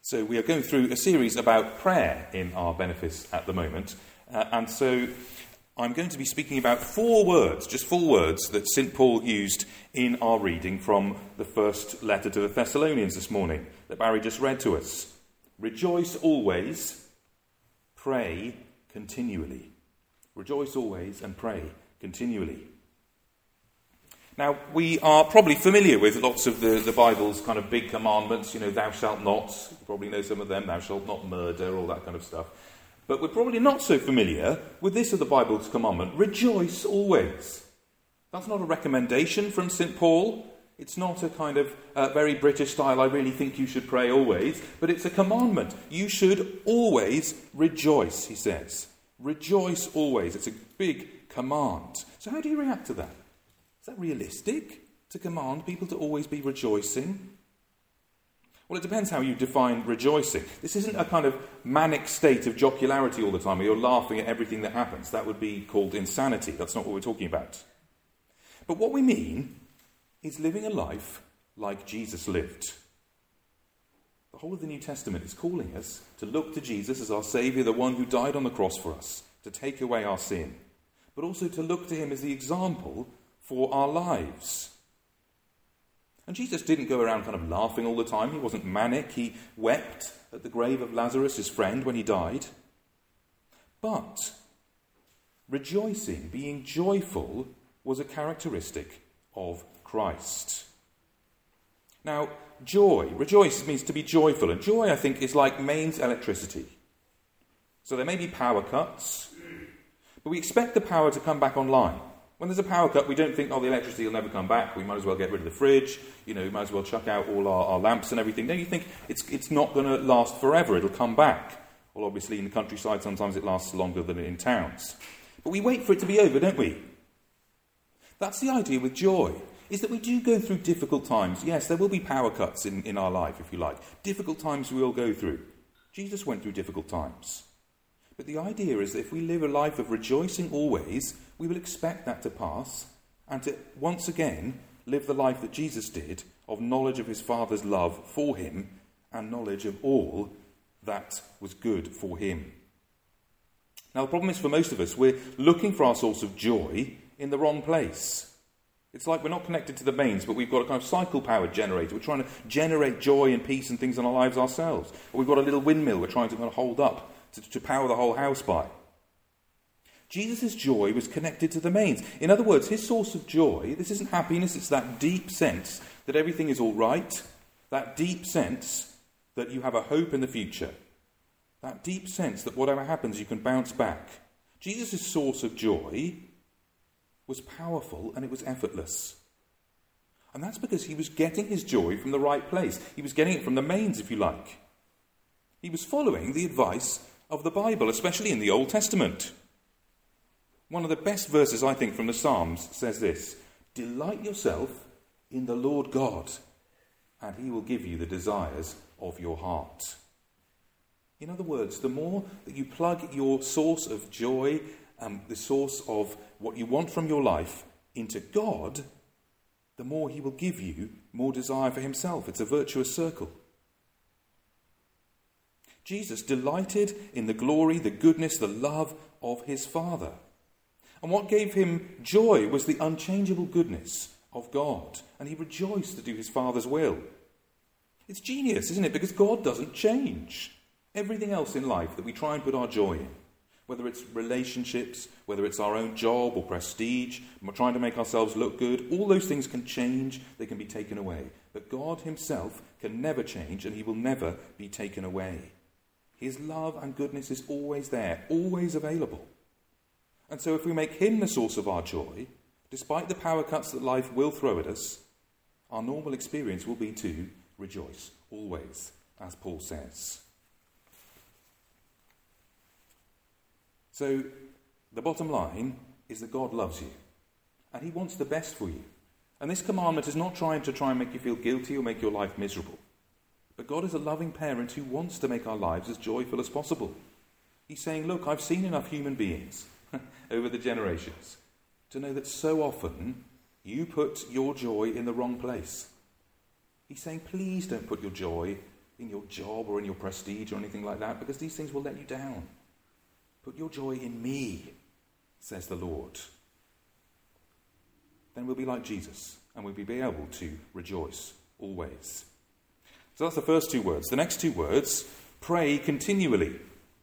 So we are going through a series about prayer in our benefice at the moment. And so I'm going to be speaking about four words that St. Paul used in our reading from the first letter to the Thessalonians this morning that Barry just read to us. Rejoice always, pray continually. Rejoice always and pray continually. Now, we are probably familiar with lots of the Bible's kind of big commandments, thou shalt not, you probably know some of them, thou shalt not murder, all that kind of stuff. But we're probably not so familiar with this of the Bible's commandment, rejoice always. That's not a recommendation from St. Paul. It's not a kind of very British style, I really think you should pray always, but it's a commandment. You should always rejoice, he says. Rejoice always. It's a big command. So how do you react to that? Is that realistic, to command people to always be rejoicing? Well, it depends how you define rejoicing. This isn't a kind of manic state of jocularity all the time where you're laughing at everything that happens. That would be called insanity. That's not what we're talking about. But what we mean is living a life like Jesus lived. The whole of the New Testament is calling us to look to Jesus as our Saviour, the one who died on the cross for us, to take away our sin, but also to look to him as the example for our lives. And Jesus didn't go around kind of laughing all the time. He wasn't manic. He wept at the grave of Lazarus, his friend, when he died. But rejoicing, being joyful, was a characteristic of Christ. Now, joy, rejoice means to be joyful. And joy, I think, is like mains electricity. So there may be power cuts, but we expect the power to come back online. When there's a power cut, we don't think, the electricity will never come back. We might as well get rid of the fridge. We might as well chuck out all our lamps and everything. No, you think it's not going to last forever. It'll come back. Well, obviously, in the countryside, sometimes it lasts longer than in towns. But we wait for it to be over, don't we? That's the idea with joy, is that we do go through difficult times. Yes, there will be power cuts in our life, if you like. Difficult times we all go through. Jesus went through difficult times. But the idea is that if we live a life of rejoicing always, we will expect that to pass and to once again live the life that Jesus did of knowledge of his Father's love for him and knowledge of all that was good for him. Now, the problem is for most of us, we're looking for our source of joy in the wrong place. It's like we're not connected to the mains, but we've got a kind of cycle-powered generator. We're trying to generate joy and peace and things in our lives ourselves. Or we've got a little windmill we're trying to kind of hold up to power the whole house by. Jesus' joy was connected to the mains. In other words, his source of joy, this isn't happiness, it's that deep sense that everything is all right, that deep sense that you have a hope in the future, that deep sense that whatever happens you can bounce back. Jesus' source of joy was powerful and it was effortless. And that's because he was getting his joy from the right place. He was getting it from the mains, if you like. He was following the advice of the Bible, especially in the Old Testament. One of the best verses, I think, from the Psalms says this: delight yourself in the Lord God, and he will give you the desires of your heart. In other words, the more that you plug your source of joy, the source of what you want from your life, into God, the more he will give you more desire for himself. It's a virtuous circle. Jesus delighted in the glory, the goodness, the love of his Father. And what gave him joy was the unchangeable goodness of God. And he rejoiced to do his Father's will. It's genius, isn't it? Because God doesn't change. Everything else in life that we try and put our joy in, whether it's relationships, whether it's our own job or prestige, trying to make ourselves look good, all those things can change, they can be taken away. But God himself can never change and he will never be taken away. His love and goodness is always there, always available. And so if we make him the source of our joy, despite the power cuts that life will throw at us, our normal experience will be to rejoice always, as Paul says. So the bottom line is that God loves you and he wants the best for you. And this commandment is not trying to make you feel guilty or make your life miserable. But God is a loving parent who wants to make our lives as joyful as possible. He's saying, look, I've seen enough human beings over the generations to know that so often you put your joy in the wrong place. He's saying, please don't put your joy in your job or in your prestige or anything like that, because these things will let you down. Put your joy in me, says the Lord. Then we'll be like Jesus, and we'll be able to rejoice always. So that's the first two words. The next two words, pray continually.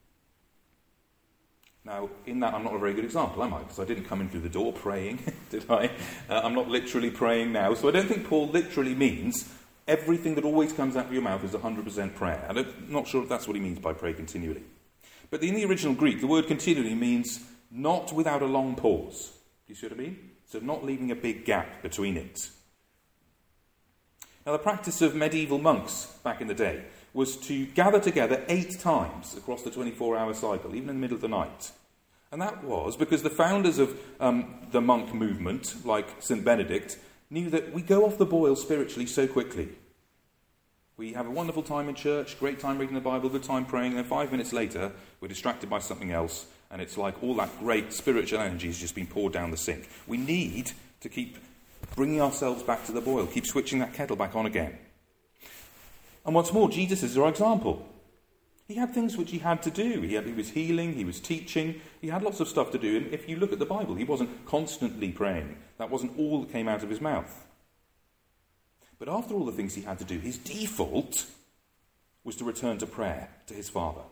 Now, in that, I'm not a very good example, am I? Because I didn't come in through the door praying, did I? I'm not literally praying now. So I don't think Paul literally means everything that always comes out of your mouth is 100% prayer. I'm not sure if that's what he means by pray continually. But in the original Greek, the word continually means not without a long pause. Do you see what I mean? So not leaving a big gap between it. Now, the practice of medieval monks back in the day was to gather together 8 times across the 24-hour cycle, even in the middle of the night. And that was because the founders of the monk movement, like St. Benedict, knew that we go off the boil spiritually so quickly. We have a wonderful time in church, great time reading the Bible, good time praying, and then 5 minutes later, we're distracted by something else, and it's like all that great spiritual energy has just been poured down the sink. We need to keep bringing ourselves back to the boil, keep switching that kettle back on again. And what's more, Jesus is our example. He had things which he had to do. He was healing, he was teaching, he had lots of stuff to do. And if you look at the Bible, he wasn't constantly praying. That wasn't all that came out of his mouth. But after all the things he had to do, his default was to return to prayer to his Father.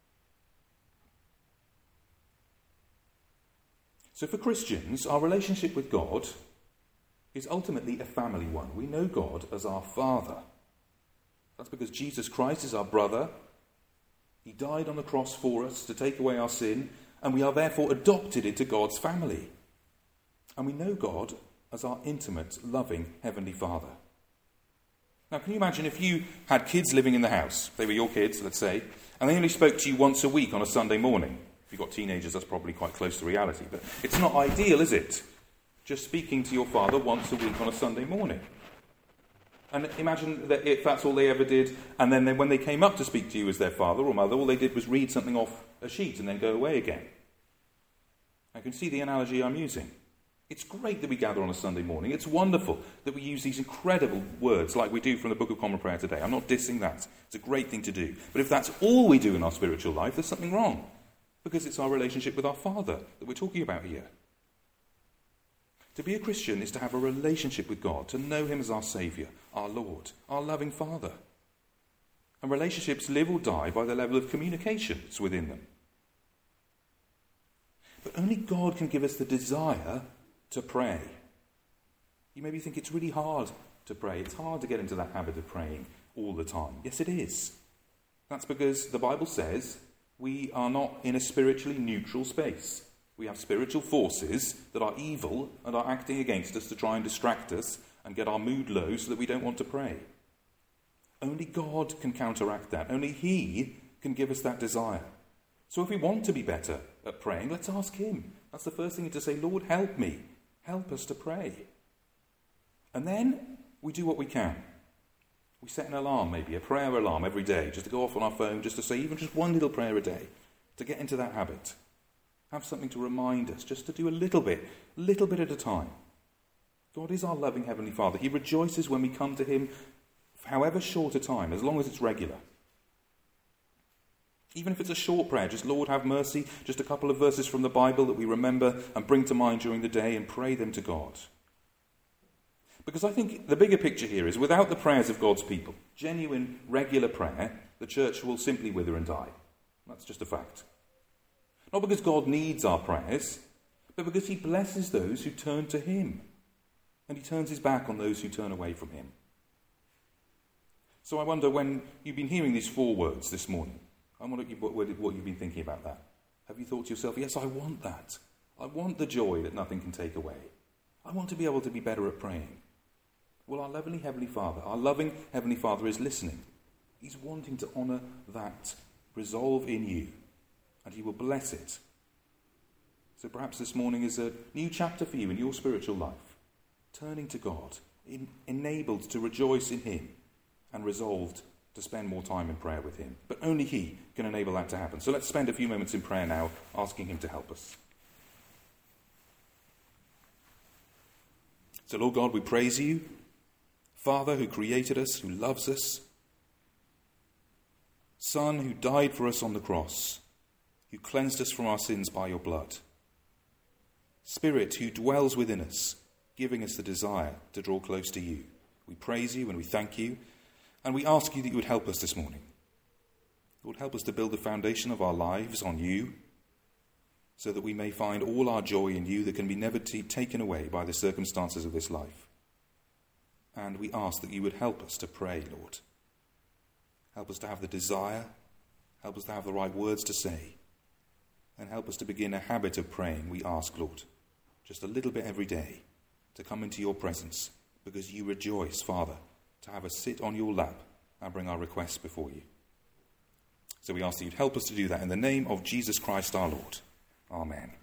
So for Christians, our relationship with God is ultimately a family one. We know God as our Father. That's because Jesus Christ is our brother. He died on the cross for us to take away our sin, and we are therefore adopted into God's family. And we know God as our intimate, loving Heavenly Father. Now, can you imagine if you had kids living in the house, they were your kids, let's say, and they only spoke to you once a week on a Sunday morning? If you've got teenagers, that's probably quite close to reality, but it's not ideal, is it? Just speaking to your father once a week on a Sunday morning. And imagine that if that's all they ever did, and then when they came up to speak to you as their father or mother, all they did was read something off a sheet and then go away again. I can see the analogy I'm using. It's great that we gather on a Sunday morning. It's wonderful that we use these incredible words like we do from the Book of Common Prayer today. I'm not dissing that. It's a great thing to do. But if that's all we do in our spiritual life, there's something wrong. Because it's our relationship with our Father that we're talking about here. To be a Christian is to have a relationship with God, to know him as our Saviour, our Lord, our loving Father. And relationships live or die by the level of communications within them. But only God can give us the desire to pray. You maybe think it's really hard to pray. It's hard to get into that habit of praying all the time. Yes, it is. That's because the Bible says we are not in a spiritually neutral space. We have spiritual forces that are evil and are acting against us to try and distract us and get our mood low so that we don't want to pray. Only God can counteract that. Only he can give us that desire. So if we want to be better at praying, let's ask him. That's the first thing to say, Lord, help me. Help us to pray. And then we do what we can. We set an alarm, maybe a prayer alarm every day, just to go off on our phone, just to say even just one little prayer a day, to get into that habit. Have something to remind us, just to do a little bit at a time. God is our loving Heavenly Father. He rejoices when we come to him, however short a time, as long as it's regular. Even if it's a short prayer, just Lord have mercy, just a couple of verses from the Bible that we remember and bring to mind during the day and pray them to God. Because I think the bigger picture here is without the prayers of God's people, genuine, regular prayer, the church will simply wither and die. That's just a fact. Not because God needs our prayers, but because he blesses those who turn to him. And he turns his back on those who turn away from him. So I wonder, when you've been hearing these 4 words this morning, I wonder what you've been thinking about that. Have you thought to yourself, yes, I want that. I want the joy that nothing can take away. I want to be able to be better at praying. Well, our loving Heavenly Father is listening. He's wanting to honour that resolve in you, and he will bless it. So perhaps this morning is a new chapter for you in your spiritual life, turning to God, enabled to rejoice in him, and resolved to spend more time in prayer with him. But only he can enable that to happen. So let's spend a few moments in prayer now, asking him to help us. So Lord God, we praise you, Father who created us, who loves us. Son who died for us on the cross, who cleansed us from our sins by your blood. Spirit who dwells within us, giving us the desire to draw close to you. We praise you and we thank you, and we ask you that you would help us this morning. Lord, help us to build the foundation of our lives on you, so that we may find all our joy in you that can be never taken away by the circumstances of this life. And we ask that you would help us to pray, Lord. Help us to have the desire, help us to have the right words to say, and help us to begin a habit of praying, we ask, Lord, just a little bit every day, to come into your presence, because you rejoice, Father, to have us sit on your lap and bring our requests before you. So we ask that you'd help us to do that in the name of Jesus Christ our Lord. Amen.